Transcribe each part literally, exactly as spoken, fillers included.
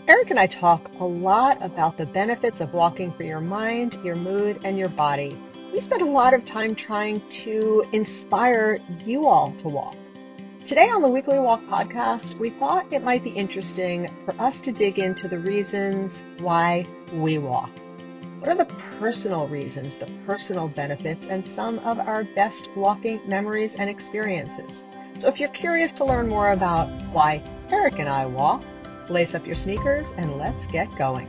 Eric and I talk a lot about the benefits of walking for your mind, your mood, and your body. We spend a lot of time trying to inspire you all to walk. Today on the Weekly Walk podcast, we thought it might be interesting for us to dig into the reasons why we walk. What are the personal reasons, the personal benefits, and some of our best walking memories and experiences? So if you're curious to learn more about why Eric and I walk, lace up your sneakers and let's get going.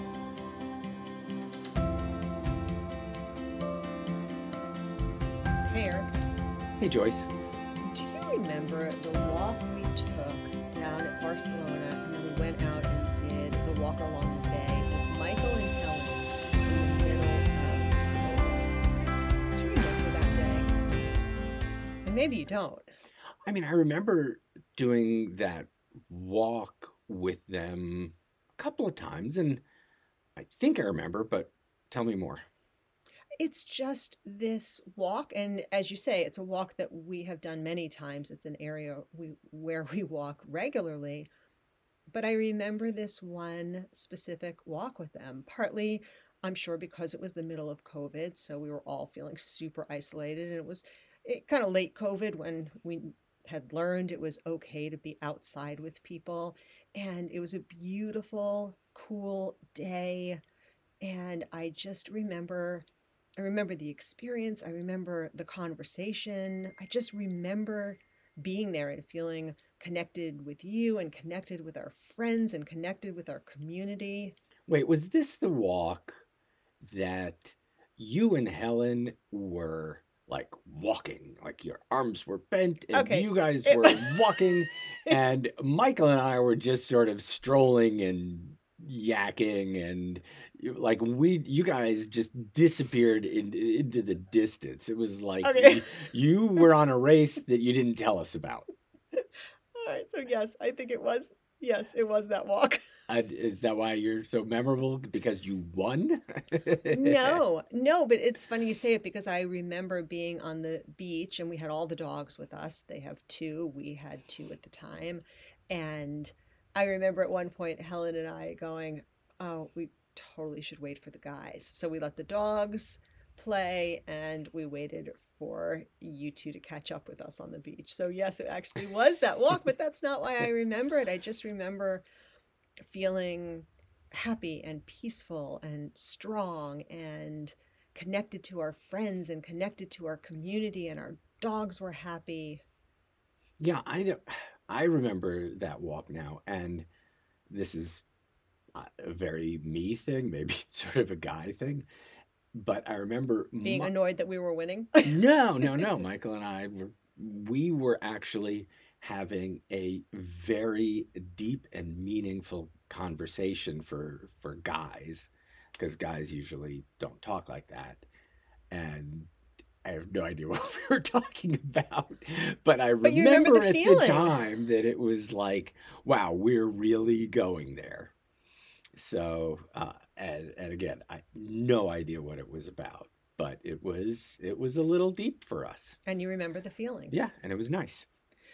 Hey Eric. Hey Joyce. Do you remember the walk we took down at Barcelona and then we went out and did the walk along the bay with Michael and Helen in the middle of COVID? Do you remember that day? And maybe you don't. I mean, I remember doing that walk with them a couple of times, and I think I remember, but tell me more. It's just this walk, and as you say, it's a walk that we have done many times. It's an area we where we walk regularly. But I remember this one specific walk with them, partly, I'm sure, because it was the middle of COVID, so we were all feeling super isolated, and it was it, kind of late COVID when we had learned it was okay to be outside with people. And it was a beautiful, cool day. And I just remember, I remember the experience. I remember the conversation. I just remember being there and feeling connected with you and connected with our friends and connected with our community. Wait, was this the walk that you and Helen were like walking, like your arms were bent and Okay. you guys It- were walking and Michael and I were just sort of strolling and yakking and like we you guys just disappeared in, into the distance. It was like Okay. you, you were on a race that you didn't tell us about. All right. So yes, I think it was, yes, it was that walk. Uh, is that why you're so memorable? Because you won? No, no, but it's funny you say it because I remember being on the beach and we had all the dogs with us. They have two. We had two at the time. And I remember at one point Helen and I going, oh, we totally should wait for the guys. So we let the dogs play and we waited for you two to catch up with us on the beach. So yes, it actually was that walk, but that's not why I remember it. I just remember feeling happy and peaceful and strong and connected to our friends and connected to our community, and our dogs were happy. Yeah, I know. I remember that walk now, and this is uh, a very me thing, maybe it's sort of a guy thing, but I remember Being Mi- annoyed that we were winning. no, no, no. Michael and I were we were actually having a very deep and meaningful conversation for for guys, because guys usually don't talk like that, and I have no idea what we were talking about, but I But you remember remember the at the feeling. time that it was like, wow, we're really going there. So, uh, and, and again, I no idea what it was about, but it was it was a little deep for us. And you remember the feeling. Yeah, and it was nice.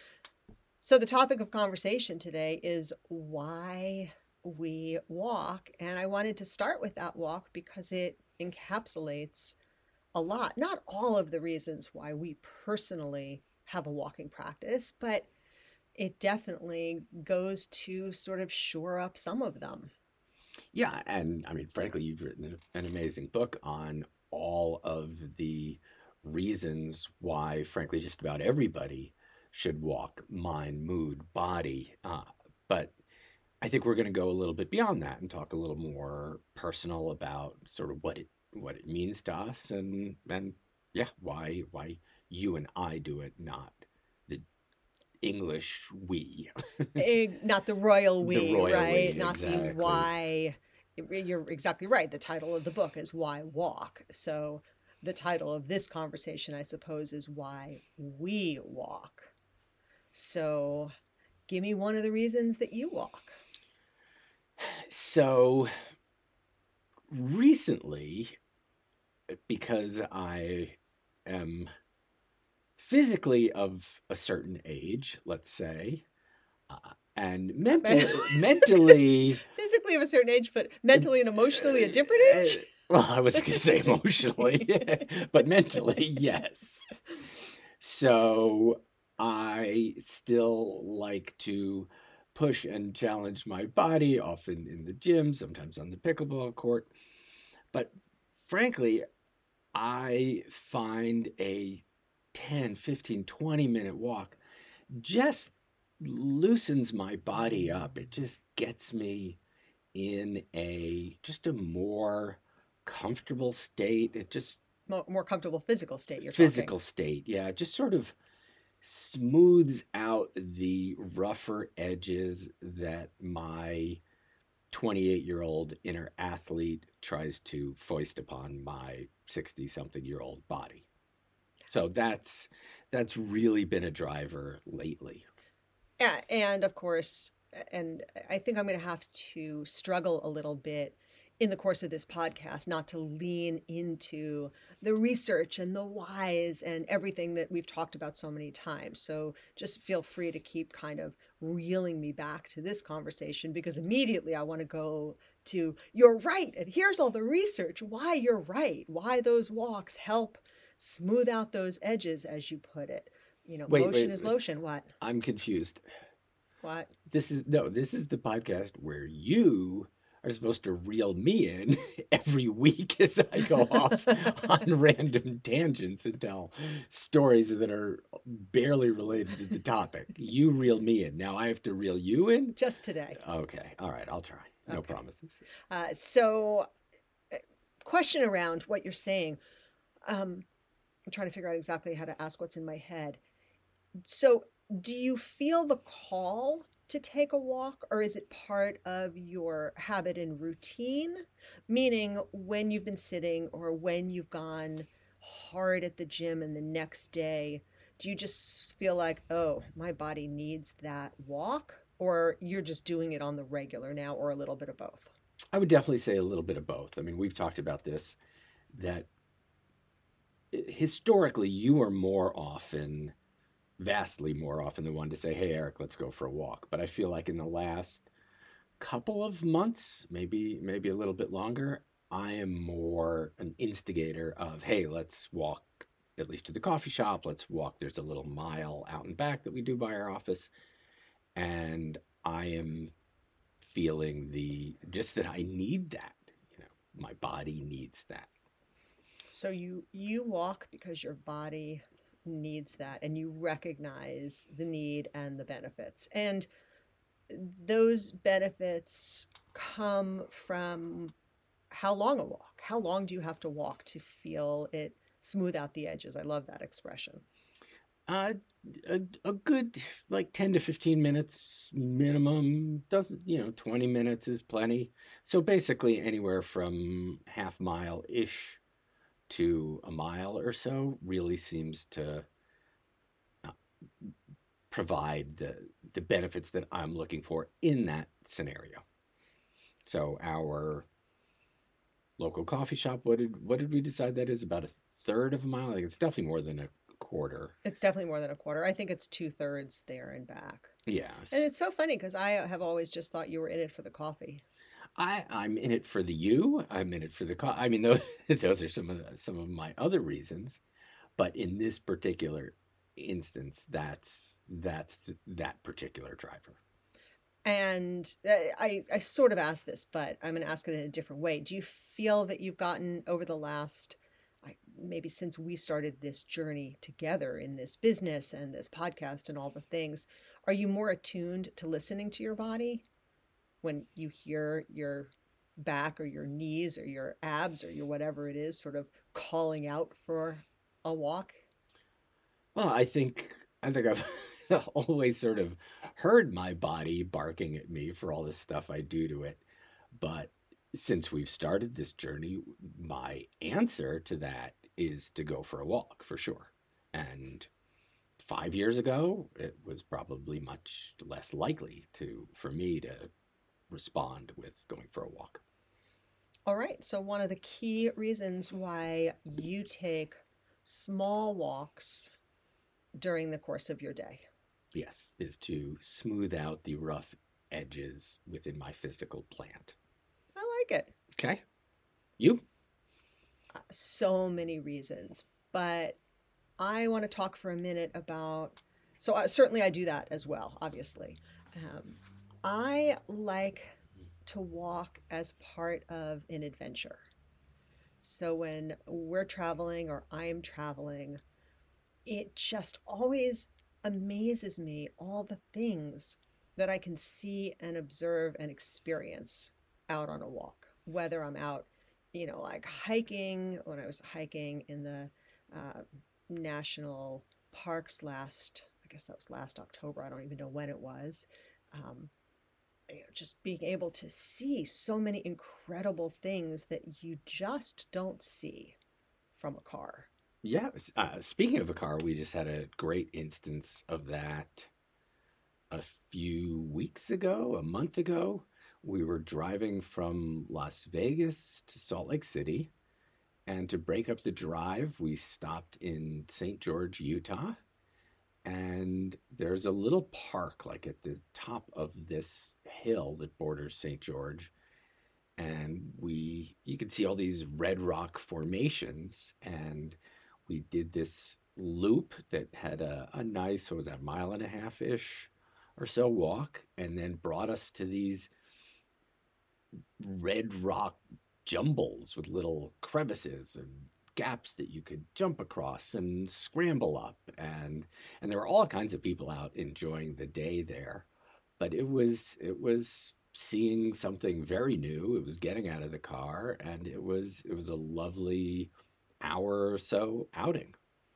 So the topic of conversation today is why we walk. And I wanted to start with that walk because it encapsulates a lot, not all of the reasons why we personally have a walking practice, but it definitely goes to sort of shore up some of them. Yeah, and I mean, frankly, you've written an amazing book on all of the reasons why, frankly, just about everybody should walk: mind, mood, body. Uh, but I think we're going to go a little bit beyond that and talk a little more personal about sort of what it what it means to us, and and yeah, why why you and I do it, not the English we. Eh, not the royal we, The royal right? we, Not the exactly. why. You're exactly right. The title of the book is Why Walk. So the title of this conversation, I suppose, is Why We Walk. So give me one of the reasons that you walk. So recently, because I am physically of a certain age, let's say, Uh, and mentally, mentally, physically of a certain age, but mentally and emotionally a different age. Uh, well, I was going to say emotionally, but mentally, yes. So I still like to push and challenge my body, often in the gym, sometimes on the pickleball court. But frankly, I find a ten, fifteen, twenty minute walk just loosens my body up. It just gets me in a just a more comfortable state. It just More, more comfortable physical state, you're physical talking. state, yeah. It just sort of smooths out the rougher edges that my twenty-eight year old inner athlete tries to foist upon my sixty something year old body. So that's that's really been a driver lately. Yeah, and of course, and I think I'm going to have to struggle a little bit in the course of this podcast not to lean into the research and the whys and everything that we've talked about so many times. So just feel free to keep kind of reeling me back to this conversation, because immediately I want to go to, you're right, and here's all the research, why you're right, why those walks help smooth out those edges, as you put it. You know, Wait, motion wait, is wait. lotion. What? I'm confused. What? This is no, this is the podcast where you are supposed to reel me in every week as I go off on random tangents and tell stories that are barely related to the topic. You reel me in. Now I have to reel you in? Just today. Okay. All right. I'll try. No Okay. promises. Uh, so, uh, question around what you're saying. Um, I'm trying to figure out exactly how to ask what's in my head. So, do you feel the call to take a walk, or is it part of your habit and routine? Meaning, when you've been sitting or when you've gone hard at the gym and the next day, do you just feel like, oh, my body needs that walk? Or you're just doing it on the regular now, or a little bit of both? I would definitely say a little bit of both. I mean, we've talked about this, that historically you are more often, vastly more often, the one to say, hey, Eric, let's go for a walk. But I feel like in the last couple of months, maybe maybe a little bit longer, I am more an instigator of, hey, let's walk at least to the coffee shop. Let's walk. There's a little mile out and back that we do by our office. And I am feeling the, just that I need that. You know, my body needs that. So you you walk because your body needs that, and you recognize the need and the benefits. And those benefits come from how long a walk? How long do you have to walk to feel it smooth out the edges? I love that expression. Uh, a, a good like ten to fifteen minutes minimum. Doesn't, you know, twenty minutes is plenty. So basically anywhere from half mile ish to a mile or so really seems to uh, provide the the benefits that I'm looking for in that scenario. So our local coffee shop, what did what did we decide that is? About a third of a mile? Like, it's definitely more than a quarter. It's definitely more than a quarter. I think it's two thirds there and back. Yeah. And it's so funny because I have always just thought you were in it for the coffee. I, I'm in it for the you. I'm in it for the co- I mean, those, those are some of the, some of my other reasons, but in this particular instance, that's that's the, that particular driver. And uh, I I sort of asked this, but I'm going to ask it in a different way. Do you feel that you've gotten over the last, like, maybe since we started this journey together in this business and this podcast and all the things, are you more attuned to listening to your body when you hear your back or your knees or your abs or your whatever it is sort of calling out for a walk? Well, I think I think I've always sort of heard my body barking at me for all the stuff I do to it. But since we've started this journey, my answer to that is to go for a walk for sure. And five years ago, it was probably much less likely to for me to respond with going for a walk. All right. So one of the key reasons why you take small walks during the course of your day. Yes, is to smooth out the rough edges within my physical plant. I like it. Okay. You? Uh, So many reasons, but I want to talk for a minute about. So uh, certainly I do that as well, obviously. Um, I like to walk as part of an adventure. So when we're traveling or I'm traveling, it just always amazes me all the things that I can see and observe and experience out on a walk. Whether I'm out, you know, like hiking, when I was hiking in the uh, national parks last, I guess that was last October. I don't even know when it was. Um, you know, just being able to see so many incredible things that you just don't see from a car. Yeah. Uh, speaking of a car, we just had a great instance of that a few weeks ago, a month ago. We were driving from Las Vegas to Salt Lake City. And to break up the drive, we stopped in Saint George, Utah. And there's a little park like at the top of this hill that borders Saint George. And we, you could see all these red rock formations. And we did this loop that had a, a nice, what was that, mile and a half ish or so walk, and then brought us to these red rock jumbles with little crevices and gaps that you could jump across and scramble up, and and there were all kinds of people out enjoying the day there. But it was it was seeing something very new. It was getting out of the car, and it was it was a lovely hour or so outing.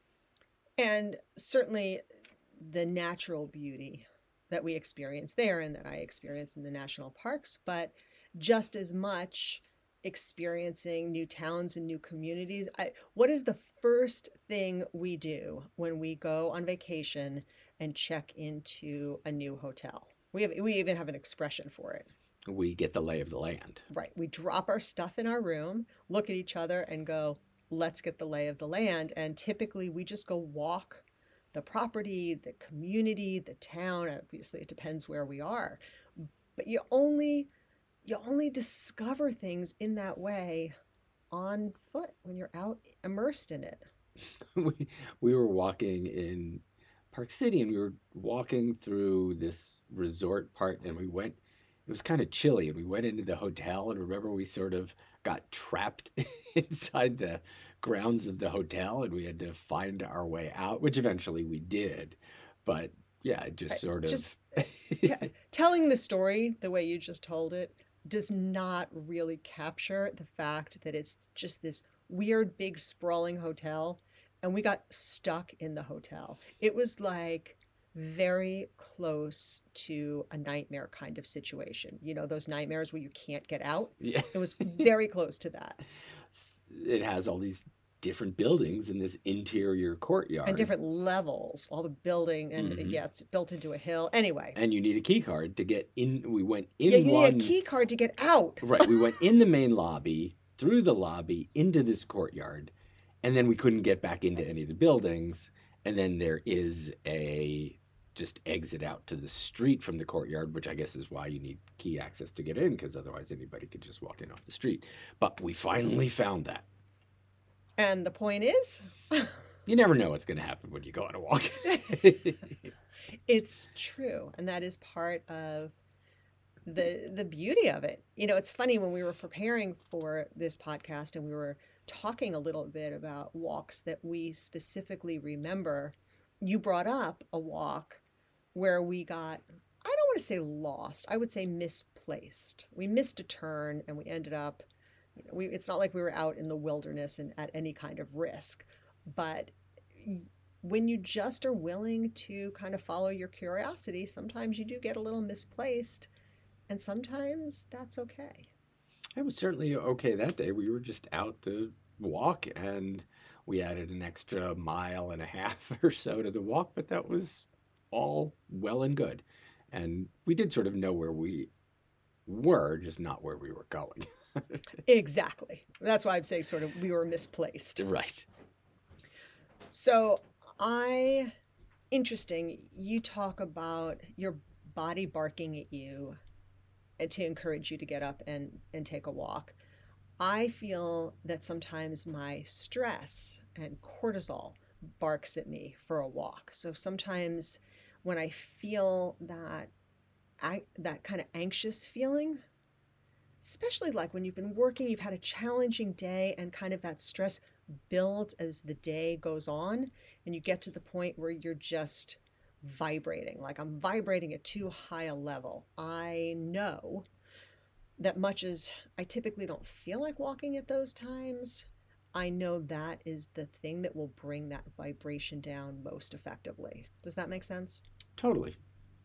And certainly the natural beauty that we experience there and that I experience in the national parks, but just as much experiencing new towns and new communities. I, what is the first thing we do when we go on vacation and check into a new hotel? We have we even have an expression for it. We get the lay of the land. Right. We drop our stuff in our room, look at each other and go, let's get the lay of the land. And typically we just go walk the property, the community, the town. Obviously, it depends where we are. But you only you only discover things in that way on foot when you're out immersed in it. we we were walking in Park City, and we were walking through this resort part, and we went it was kind of chilly, and we went into the hotel, and remember we sort of got trapped inside the grounds of the hotel, and we had to find our way out, which eventually we did. But yeah, it just sort of Just t- telling the story the way you just told it does not really capture the fact that it's just this weird, big, sprawling hotel, and we got stuck in the hotel. It was like very close to a nightmare kind of situation. You know, those nightmares where you can't get out? yeah. It was very close to that. It has all these different buildings in this interior courtyard. And different levels, all the building, and Mhm. yeah, it's built into a hill. Anyway, And you need a key card to get in. We went in yeah, you one. need a key card to get out. Right. We went in the main lobby, through the lobby, into this courtyard, and then we couldn't get back into any of the buildings. And then there is a just exit out to the street from the courtyard, which I guess is why you need key access to get in, because otherwise anybody could just walk in off the street. But we finally found that. And the point is, You never know what's going to happen when you go on a walk. it's true, and that is part of the the beauty of it. You know, it's funny when we were preparing for this podcast and we were talking a little bit about walks that we specifically remember. You brought up a walk where we got, I don't want to say lost, I would say misplaced. We missed a turn and we ended up, you know, we it's not like we were out in the wilderness and at any kind of risk, but when you just are willing to kind of follow your curiosity, sometimes you do get a little misplaced, and sometimes that's okay. It was certainly okay that day. We were just out to walk, and we added an extra mile and a half or so to the walk, but that was all well and good. And we did sort of know where we were, just not where we were going. Exactly. That's why I'm saying sort of we were misplaced. Right. So I interesting. You talk about your body barking at you uh, to encourage you to get up and, and take a walk. I feel that sometimes my stress and cortisol barks at me for a walk. So sometimes when I feel that I, that kind of anxious feeling, especially like when you've been working, you've had a challenging day, and kind of that stress builds as the day goes on, and you get to the point where you're just vibrating. Like I'm vibrating at too high a level. I know that much as I typically don't feel like walking at those times, I know that is the thing that will bring that vibration down most effectively. Does that make sense? Totally.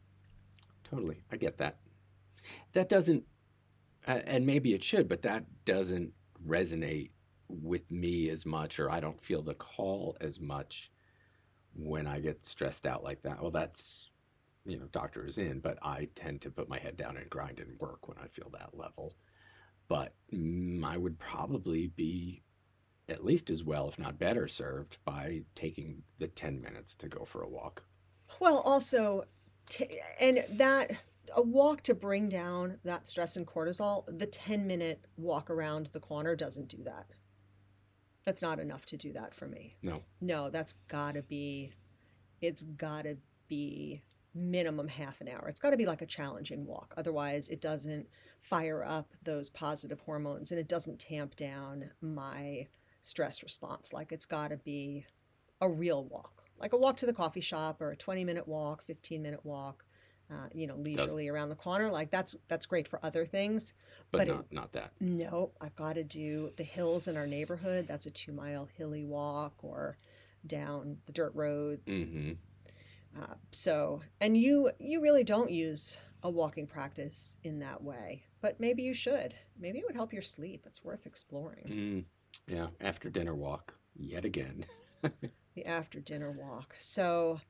Totally. I get that. That doesn't, uh, and maybe it should, but that doesn't resonate with me as much, or I don't feel the call as much when I get stressed out like that. Well, that's, you know, doctor is in, but I tend to put my head down and grind and work when I feel that level. But mm, I would probably be at least as well, if not better, served by taking the ten minutes to go for a walk. Well, also, t- and that a walk to bring down that stress and cortisol, the ten minute walk around the corner doesn't do that. That's not enough to do that for me. No. No, that's gotta be, it's gotta be minimum half an hour. It's gotta be like a challenging walk. Otherwise, it doesn't fire up those positive hormones and it doesn't tamp down my stress response. Like it's gotta be a real walk, like a walk to the coffee shop or a twenty minute walk, fifteen minute walk, uh, you know, leisurely Does. around the corner. Like that's, that's great for other things. But, but not, it, not that. No, I've got to do the hills in our neighborhood. That's a two mile hilly walk, or down the dirt road. Mm-hmm. Uh, so, and you, you really don't use a walking practice in that way, but maybe you should. Maybe it would help your sleep. It's worth exploring. Mm, yeah. After dinner walk yet again. The after dinner walk. So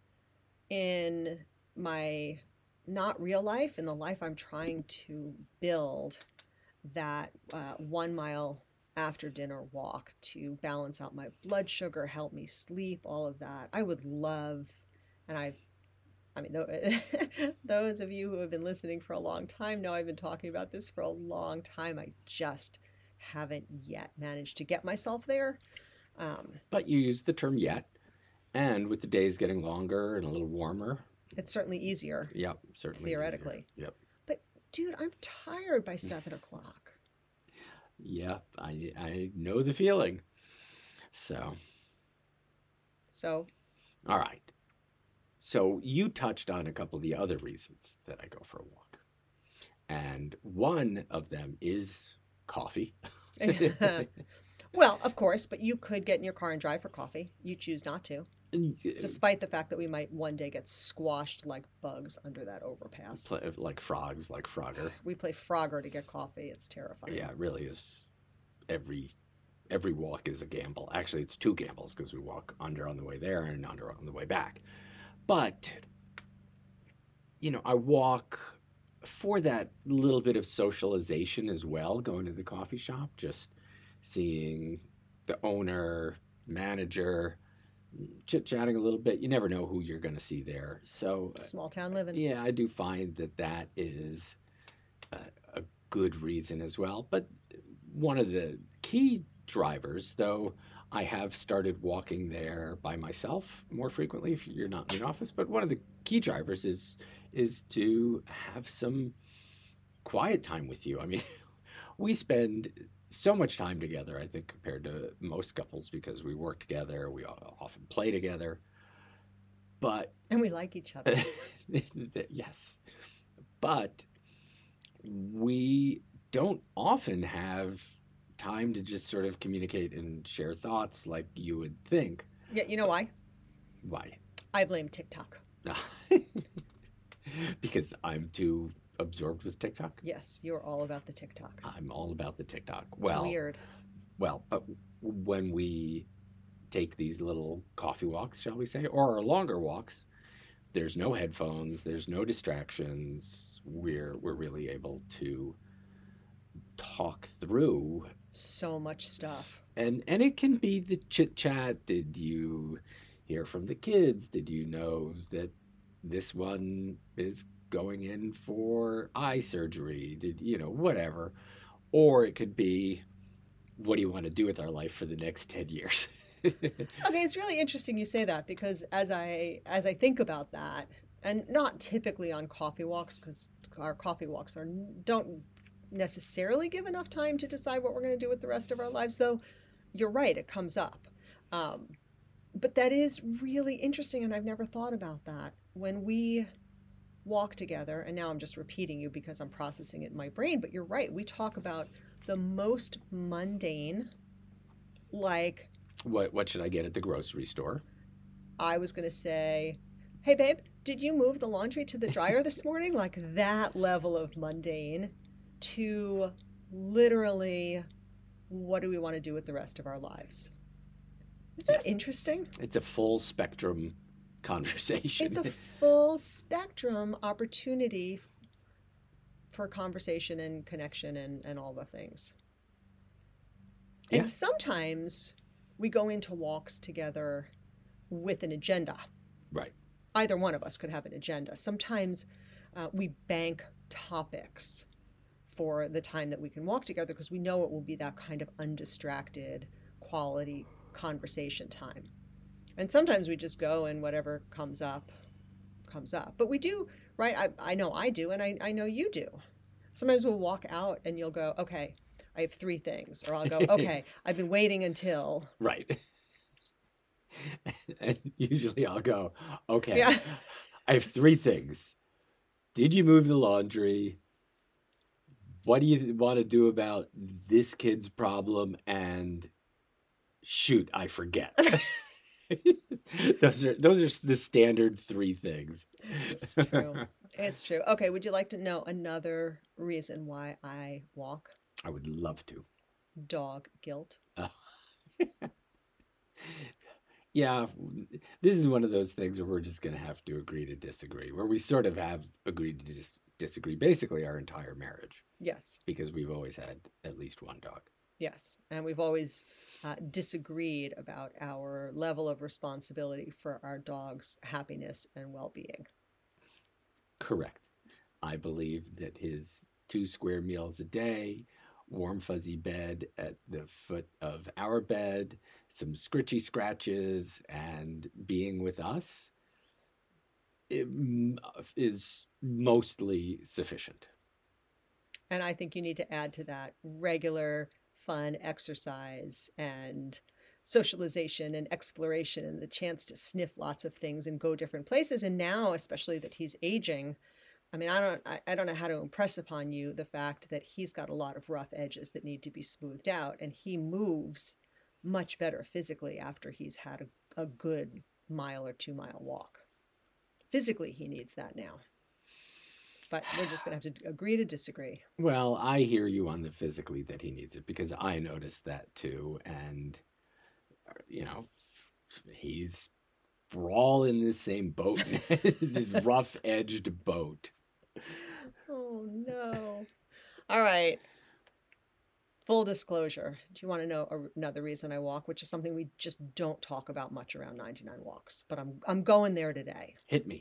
in my not real life, in the life I'm trying to build, that uh, one mile after dinner walk to balance out my blood sugar, help me sleep, all of that. I would love, and I've, I mean, those of you who have been listening for a long time know I've been talking about this for a long time. I just haven't yet managed to get myself there. Um, but you use the term yet, and with the days getting longer and a little warmer, it's certainly easier. Yep, certainly. Theoretically. Easier. Yep. But dude, I'm tired by seven o'clock. Yeah, I I know the feeling. So. So. All right. So you touched on a couple of the other reasons that I go for a walk, and one of them is coffee. Well, of course, but you could get in your car and drive for coffee. You choose not to. Despite the fact that we might one day get squashed like bugs under that overpass. Play, like frogs, like Frogger. We play Frogger to get coffee. It's terrifying. Yeah, it really is. Every every walk is a gamble. Actually, it's two gambles because we walk under on the way there and under on the way back. But, you know, I walk for that little bit of socialization as well, going to the coffee shop, just seeing the owner, manager, chit-chatting a little bit. You never know who you're going to see there. So small town living. Yeah, I do find that that is a, a good reason as well. But one of the key drivers, though, I have started walking there by myself more frequently if you're not in the office. But one of the key drivers is is to have some quiet time with you. I mean, we spend so much time together, I think, compared to most couples, because we work together, we often play together, but... And we like each other. Yes. But we don't often have time to just sort of communicate and share thoughts like you would think. Yeah, you know why? Why? I blame TikTok. Because I'm too absorbed with TikTok? Yes, you're all about the TikTok. I'm all about the TikTok. It's well, weird. Well, but when we take these little coffee walks, shall we say, or our longer walks, there's no headphones, there's no distractions. We're we're really able to talk through so much stuff. And and it can be the chit chat. Did you hear from the kids? Did you know that this one is going in for eye surgery? Did you know, whatever. Or it could be, what do you want to do with our life for the next ten years? Okay, it's really interesting you say that because as I as I think about that, and not typically on coffee walks because our coffee walks are don't necessarily give enough time to decide what we're going to do with the rest of our lives, though you're right, it comes up. Um, but that is really interesting, and I've never thought about that. When we walk together, and now I'm just repeating you because I'm processing it in my brain, but you're right, we talk about the most mundane, like what what should I get at the grocery store? I was going to say, hey, babe, did you move the laundry to the dryer this morning? Like that level of mundane to literally, what do we want to do with the rest of our lives? Isn't that Yes. interesting? It's a full spectrum conversation. It's a full spectrum opportunity for conversation and connection and, and all the things. And Yeah. sometimes we go into walks together with an agenda. Right. Either one of us could have an agenda. Sometimes uh, we bank topics for the time that we can walk together because we know it will be that kind of undistracted quality conversation time. And sometimes we just go and whatever comes up, comes up. But we do, right? I, I know I do, and I, I know you do. Sometimes we'll walk out and you'll go, okay, I have three things. Or I'll go, okay, I've been waiting until. Right. And usually I'll go, okay, Yeah. I have three things. Did you move the laundry? What do you want to do about this kid's problem? And shoot, I forget. those are those are the standard three things. It's true. It's true. Okay, would you like to know another reason why I walk? I would love to. Dog guilt. Uh, yeah, this is one of those things where we're just going to have to agree to disagree, where we sort of have agreed to dis- disagree basically our entire marriage Yes, because we've always had at least one dog. yes. And we've always uh, disagreed about our level of responsibility for our dog's happiness and well-being. Correct. I believe that his two square meals a day, warm fuzzy bed at the foot of our bed, some scritchy scratches, and being with us it m- is mostly sufficient. And I think you need to add to that regular fun exercise and socialization and exploration and the chance to sniff lots of things and go different places. And now, especially that he's aging, I mean, I don't, I, I don't know how to impress upon you the fact that he's got a lot of rough edges that need to be smoothed out, and he moves much better physically after he's had a, a good mile or two mile walk. Physically, he needs that now. But we're just going to have to agree to disagree. Well, I hear you on the physically that he needs it because I noticed that too. And, you know, he's we're all in this same boat, this rough edged boat. Oh, no. All right. Full disclosure. Do you want to know another reason I walk, which is something we just don't talk about much around ninety-nine Walks, but I'm I'm going there today. Hit me.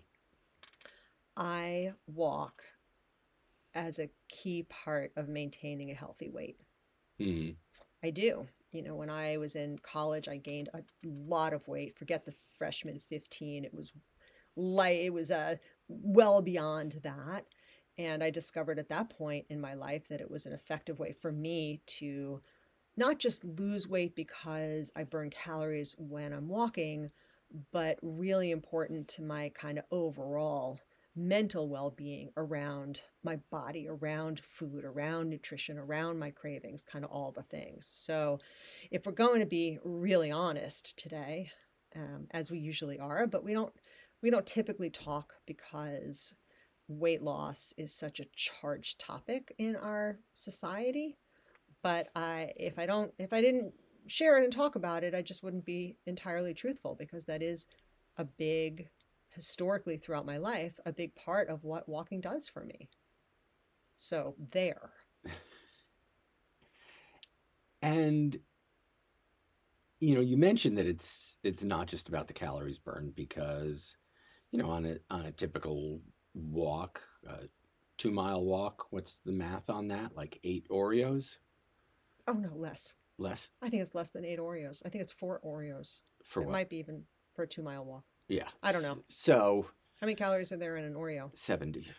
I walk as a key part of maintaining a healthy weight. Mm. I do. You know, when I was in college, I gained a lot of weight. Forget the freshman fifteen. It was light. It was uh, well beyond that. And I discovered at that point in my life that it was an effective way for me to not just lose weight because I burn calories when I'm walking, but really important to my kind of overall mental well-being around my body, around food, around nutrition, around my cravings, kind of all the things. So if we're going to be really honest today, um, as we usually are, but we don't we don't typically talk because weight loss is such a charged topic in our society. But I if I don't if I didn't share it and talk about it, I just wouldn't be entirely truthful, because that is a big, historically throughout my life, a big part of what walking does for me. So there. And you know, you mentioned that it's it's not just about the calories burned because, you know, on a on a typical walk, a two mile walk, what's the math on that? Like eight Oreos? Oh no, less. Less I think it's less than eight Oreos. I think it's four Oreos. for It what? might be even for a two mile walk. Yeah. I don't know. So How many calories are there in an Oreo? seventy.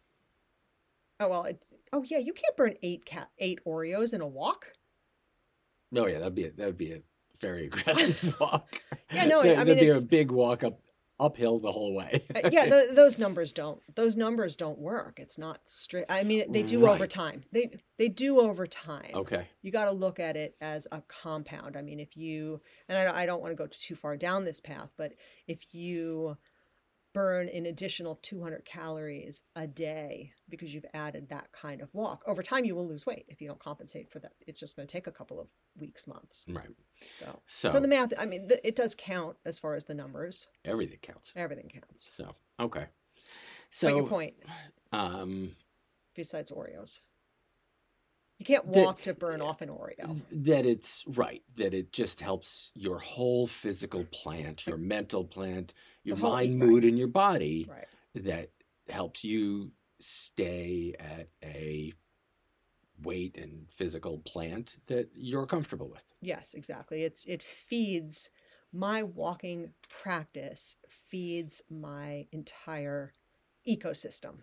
Oh well, it, oh yeah, you can't burn eight cat eight Oreos in a walk. Oh yeah, that'd be a, that'd be a very aggressive walk. Yeah, no, There- I That'd mean be a it's big walk up uphill the whole way. uh, yeah, th those numbers don't those numbers don't work. It's not straight. I mean, they do over Right. time. They they do over time. Okay. You got to look at it as a compound. I mean, if you and I, I don't want to go too far down this path, but if you burn an additional two hundred calories a day because you've added that kind of walk, over time you will lose weight if you don't compensate for that. It's just going to take a couple of weeks, months. Right. So, So, so the math, I mean, the, it does count as far as the numbers. everything counts. Everything counts. So, okay. But your So, point, um, besides Oreos, you can't that walk to burn off an Oreo. that it's right, that it just helps your whole physical plant, your mental plant, your The whole- mind, right. mood, and your body, Right. that helps you stay at a weight and physical plant that you're comfortable with. Yes, exactly. It's it feeds my walking practice feeds my entire ecosystem.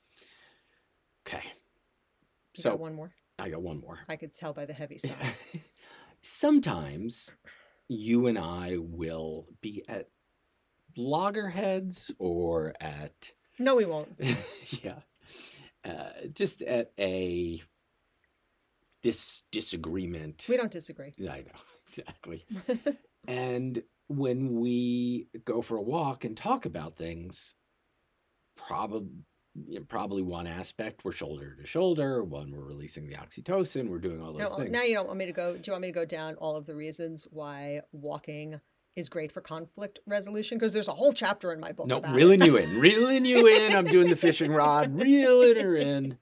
Okay. You So got one more? I got one more. I could tell by the heavy sigh. Sometimes you and I will be at loggerheads or at, No, we won't. yeah, uh, just at a dis disagreement. We don't disagree. I know, exactly. And when we go for a walk and talk about things, probably probably one aspect we're shoulder to shoulder, one we're releasing the oxytocin, we're doing all those No, things. now you don't want me to go. Do you want me to go down all of the reasons why walking is great for conflict resolution? Because there's a whole chapter in my book Nope, about reeling it. you in, reeling you in. I'm doing the fishing rod, reeling her in.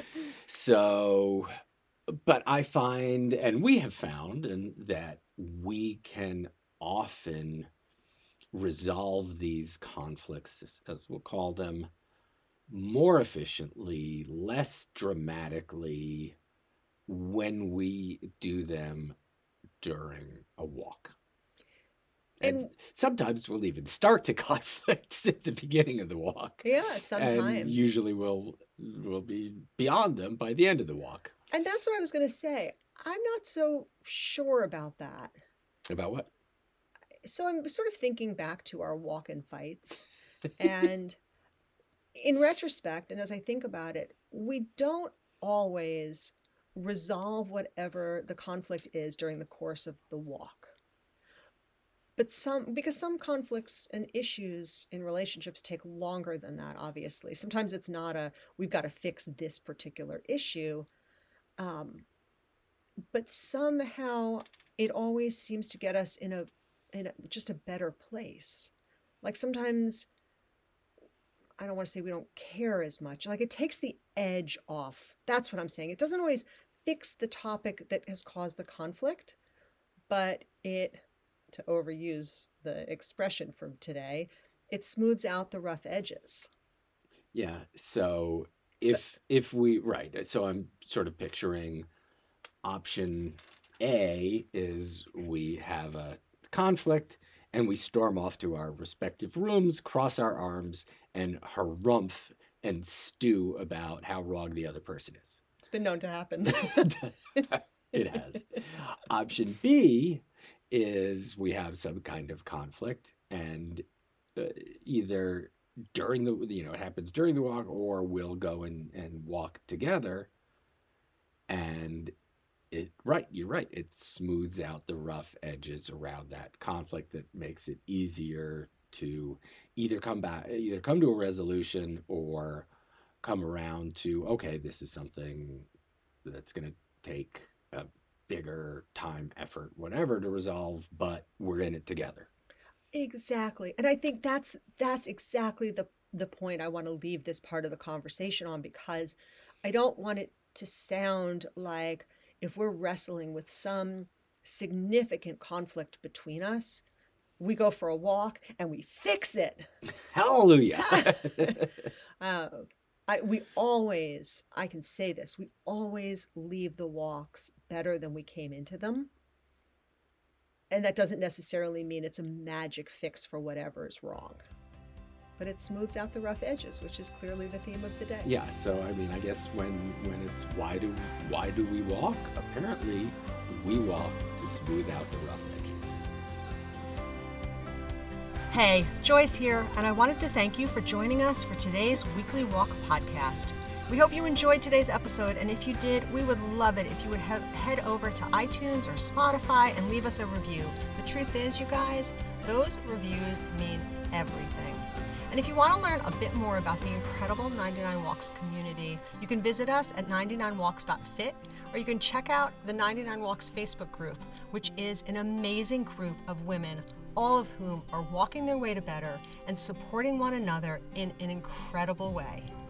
So, but I find, and we have found, and that we can often resolve these conflicts, as, as we'll call them, more efficiently, less dramatically, when we do them during a walk. And, And sometimes we'll even start the conflicts at the beginning of the walk. yeah, And sometimes. usually we'll we'll be beyond them by the end of the walk. And that's what I was going to say. I'm not so sure about that. About what? So I'm sort of thinking back to our walk-in fights. And in retrospect, and as I think about it, we don't always resolve whatever the conflict is during the course of the walk. But some, because some conflicts and issues in relationships take longer than that, obviously. Sometimes it's not a, we've got to fix this particular issue. Um, but somehow it always seems to get us in a, in a, just a better place. Like sometimes, I don't want to say we don't care as much. Like it takes the edge off. That's what I'm saying. It doesn't always fix the topic that has caused the conflict, but it, to overuse the expression from today, it smooths out the rough edges. Yeah. So So, if if we right, so I'm sort of picturing option A is we have a conflict and we storm off to our respective rooms, cross our arms, and harumph and stew about how wrong the other person is. it's been known to happen. It has. Option B is we have some kind of conflict, and uh, either during the, you know, it happens during the walk, or we'll go and, and walk together. And it, right, you're right. It smooths out the rough edges around that conflict that makes it easier to either come back, either come to a resolution or come around to, okay, this is something that's going to take a bigger time, effort, whatever to resolve, but we're in it together. Exactly. And I think that's that's exactly the the point I want to leave this part of the conversation on, because I don't want it to sound like if we're wrestling with some significant conflict between us, we go for a walk and we fix it. Hallelujah. uh, I, we always, I can say this, we always leave the walks better than we came into them. And that doesn't necessarily mean it's a magic fix for whatever is wrong. But it smooths out the rough edges, which is clearly the theme of the day. Yeah, so I mean, I guess when when it's why do why do we walk? Apparently, we walk to smooth out the rough edges. Hey, Joyce here, and I wanted to thank you for joining us for today's Weekly Walk podcast. We hope you enjoyed today's episode, and if you did, we would love it if you would he- head over to iTunes or Spotify and leave us a review. The truth is, you guys, those reviews mean everything. And if you want to learn a bit more about the incredible ninety-nine Walks community, you can visit us at ninety-nine walks dot fit, or you can check out the ninety-nine Walks Facebook group, which is an amazing group of women, all of whom are walking their way to better and supporting one another in an incredible way.